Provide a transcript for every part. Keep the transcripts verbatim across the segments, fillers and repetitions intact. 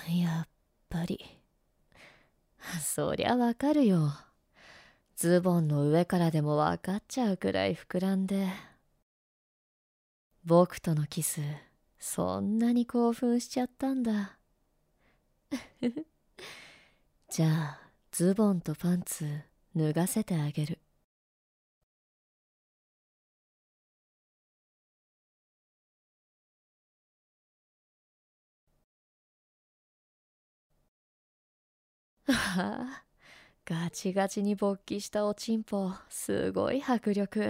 やっぱり。そりゃわかるよ。ズボンの上からでもわかっちゃうくらい膨らんで。僕とのキス、そんなに興奮しちゃったんだ。じゃあ、ズボンとパンツ脱がせてあげる。はあ、ガチガチに勃起したおちんぽ、すごい迫力。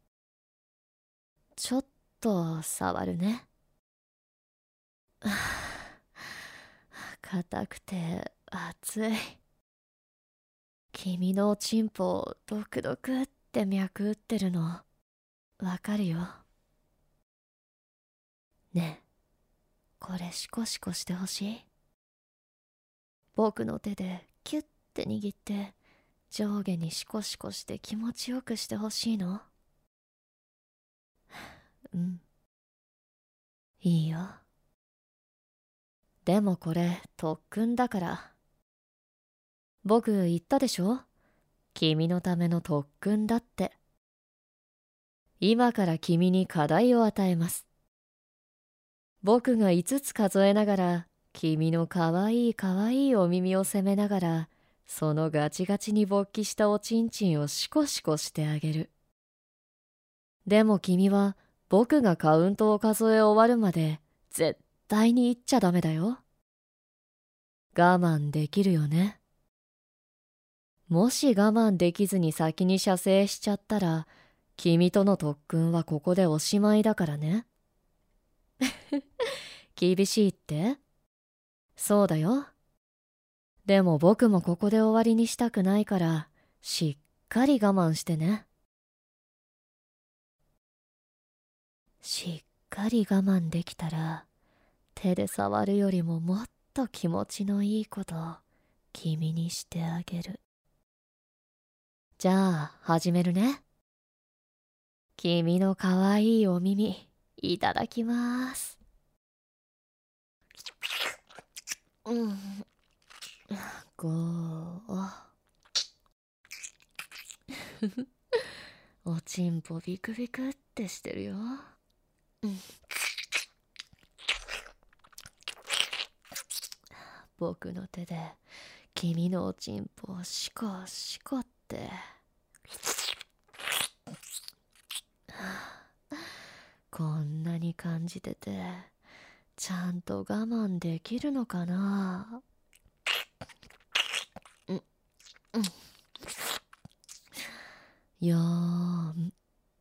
ちょっと触るね。硬くて熱い。君のおちんぽドクドクって脈打ってるのわかるよ。ねえ、これシコシコしてほしい。僕の手でキュッて握って上下にシコシコして気持ちよくしてほしいの。うん、いいよ。でもこれ特訓だから。僕言ったでしょ、君のための特訓だって。今から君に課題を与えます。僕がいつつ数えながら、君のかわいいかわいいお耳を責めながら、そのガチガチに勃起したおちんちんをシコシコしてあげる。でも君は僕がカウントを数え終わるまで絶対に言っちゃダメだよ。我慢できるよね。もし我慢できずに先に射精しちゃったら、君との特訓はここでおしまいだからね。厳しいって？そうだよ。でも僕もここで終わりにしたくないから、しっかり我慢してね。しっかり我慢できたら、手で触るよりももっと気持ちのいいことを君にしてあげる。じゃあ始めるね。君のかわいいお耳いただきます。うん、ごーおちんぽビクビクってしてるよ。うん、僕の手で君のおちんぽをシコシコって。こんなに感じててちゃんと我慢できるのかな。うん、うん、よーん、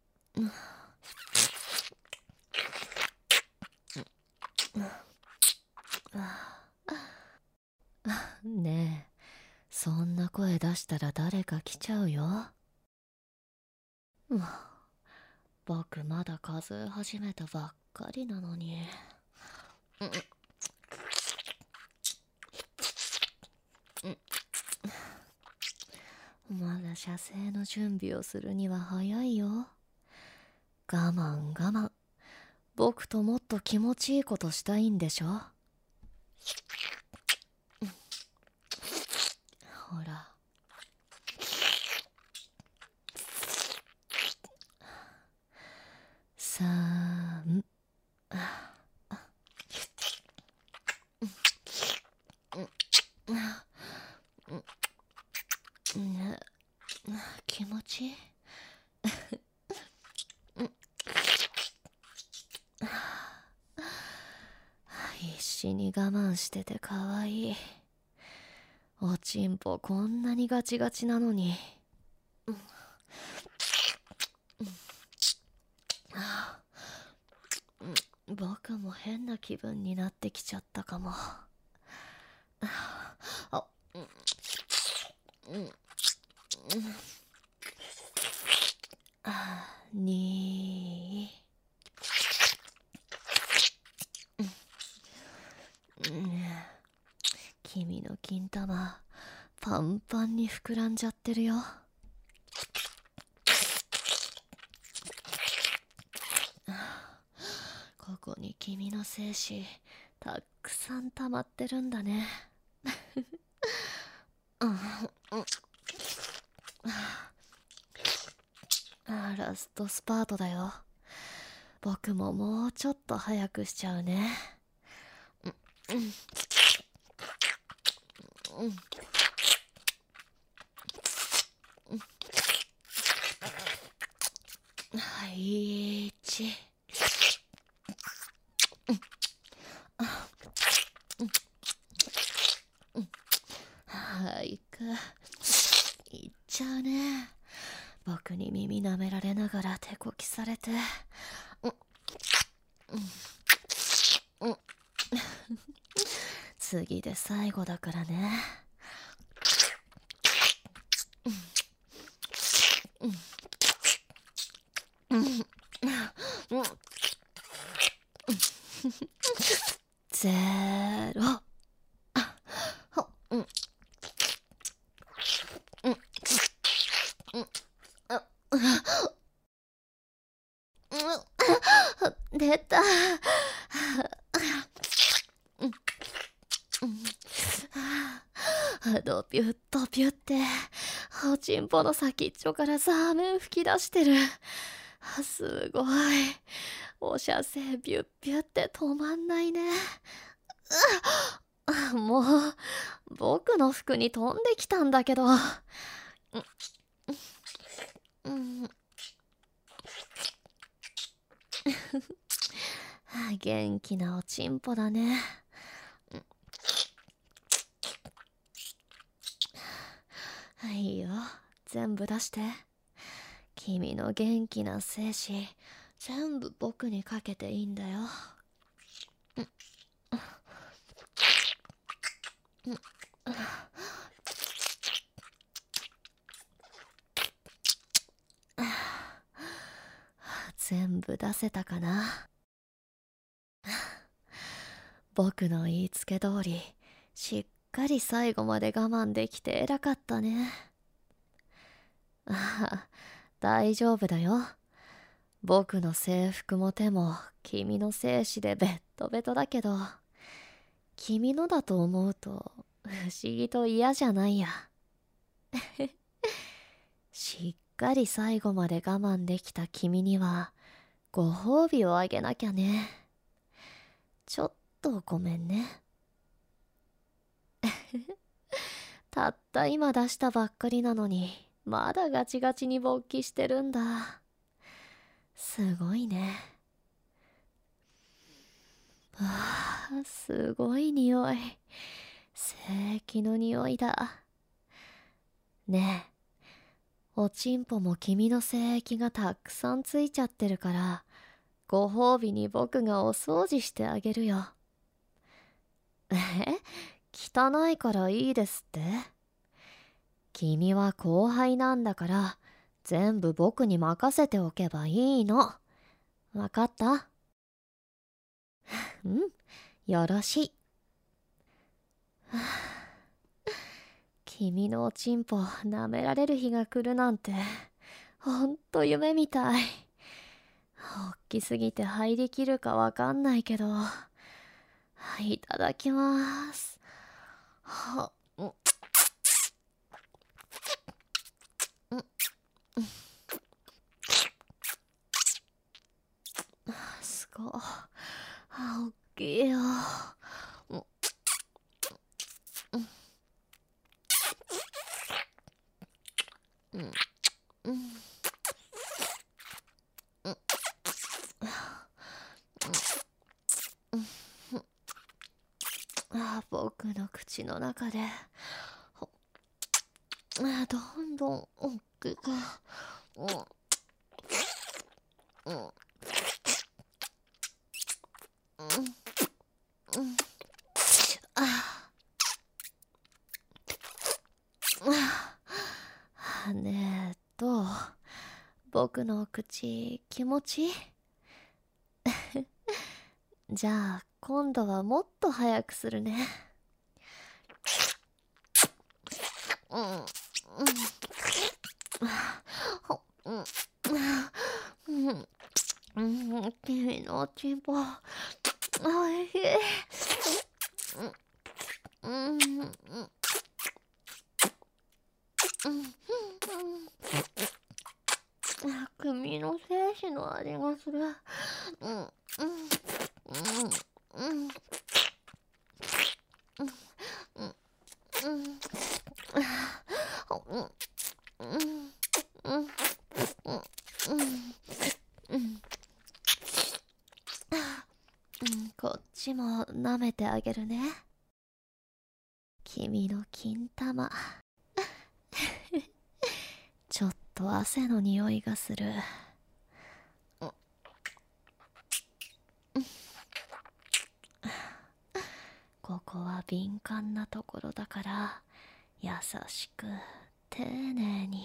ねえ、そんな声出したら誰か来ちゃうよ。僕まだ数え始めたばっかりなのに。まだ射精の準備をするには早いよ。我慢我慢。僕ともっと気持ちいいことしたいんでしょ。ほら。さーん。気持ちいい。必死に我慢しててかわいい。おちんぽこんなにガチガチなのに。僕も変な気分になってきちゃったかも。あ、うん、に君の金玉パンパンに膨らんじゃってるよ。ここに君の精子たくさん溜まってるんだね。あ、ラストスパートだよ。僕ももうちょっと早くしちゃうね。はい、いち。はい、く。いっちゃうね。僕に耳舐められながら手こきされて。次で最後だからね。ゼロ。出た。ドピュッドピュって、おちんぽの先っちょからザーメン吹き出してる。すごい。お射精ビュッビュって止まんないね。もう、僕の服に飛んできたんだけど。元気なおちんぽだね。いいよ、全部出して。君の元気な精子、全部僕にかけていいんだよ。全部出せたかな。僕の言いつけ通り、しっかり最後まで我慢できて偉かったね。ああ、大丈夫だよ。僕の制服も手も君の精子でベッドベトだけど、君のだと思うと不思議と嫌じゃないや。しっかり最後まで我慢できた君にはご褒美をあげなきゃね。ちょっとごめんね。たった今出したばっかりなのにまだガチガチに勃起してるんだ。すごいね。ああ、すごい匂い。精液の匂いだ。ねえ、おちんぽも君の精液がたくさんついちゃってるから、ご褒美に僕がお掃除してあげるよ。え？汚いからいいですって？君は後輩なんだから、全部僕に任せておけばいいの。わかった？うん、よろしい。君のおちんぽ舐められる日が来るなんて、ほんと夢みたい。おっきすぎて入りきるかわかんないけど、いただきます。はっ、すごい。おっきいよ。僕の口の中でどんどん大きく、うんうんうんあねえと、僕の口気持ちいい？じゃあ今度はもっと早くするね。うんうんうんうん、君のおちんぽおいしい。 する。うん、うん、うん、うん、うん、うん、うん、うん、うん、うん、うん、こっちも舐めてあげるね。君の金玉。ちょっと汗の匂いがする。ここは敏感なところだから優しく丁寧に。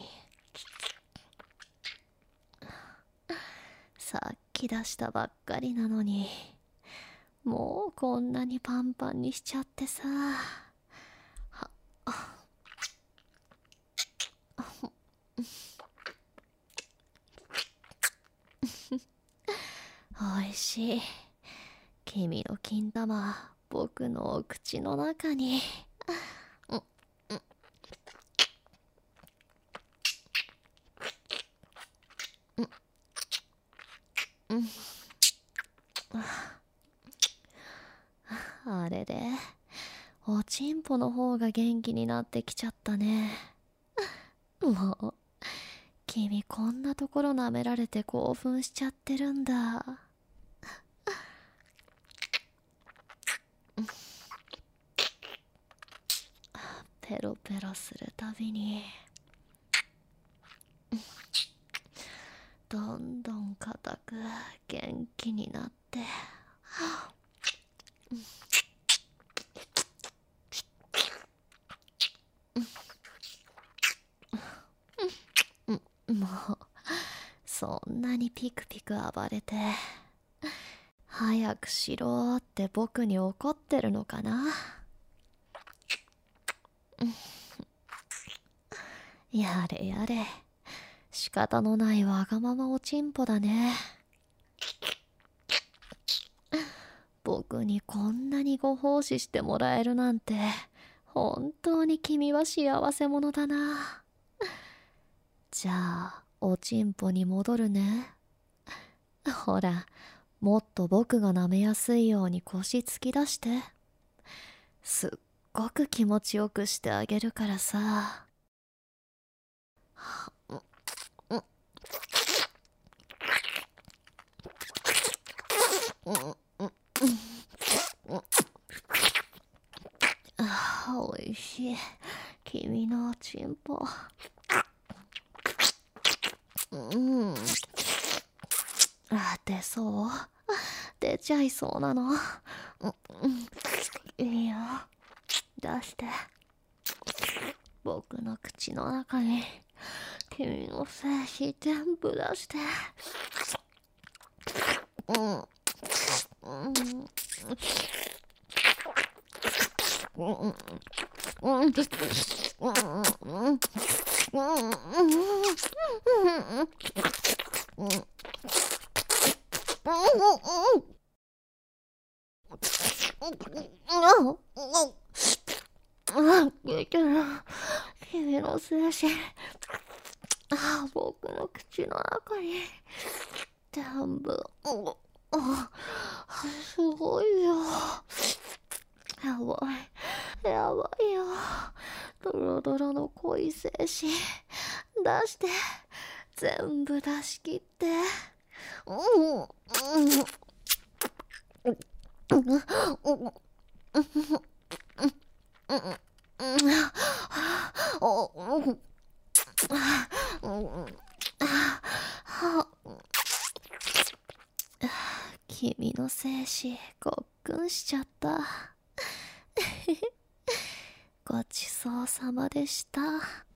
さっき出したばっかりなのにもうこんなにパンパンにしちゃってさ。はおいしい。君の金玉僕のお口の中に。うんうんうんうん。あれでおちんぽの方が元気になってきちゃったね。もう君こんなところ舐められて興奮しちゃってるんだ。ペロペロするたびにどんどん硬く元気になって。もうそんなにピクピク暴れて早くしろって僕に怒ってるのかな。やれやれ、仕方のないわがままおちんぽだね。僕にこんなにご奉仕してもらえるなんて本当に君は幸せ者だな。じゃあおちんぽに戻るね。ほら、もっと僕が舐めやすいように腰突き出して。すっごく気持ちよくしてあげるからさ。あ、おいしい。君のおちんぽ。うん。あ、出そう？出ちゃいそうなの？うん、いいよ。出して。僕の口の中に君の精子全部出して。うん。うん。うん。うん。うん。うん。君の精子、あ、僕の口の中に全部。すごいよ。やばいやばいよ。ドロドロの濃い精子出して、全部出し切って。うんうん君の精子ごっくんしちゃった。ごちそうさまでした。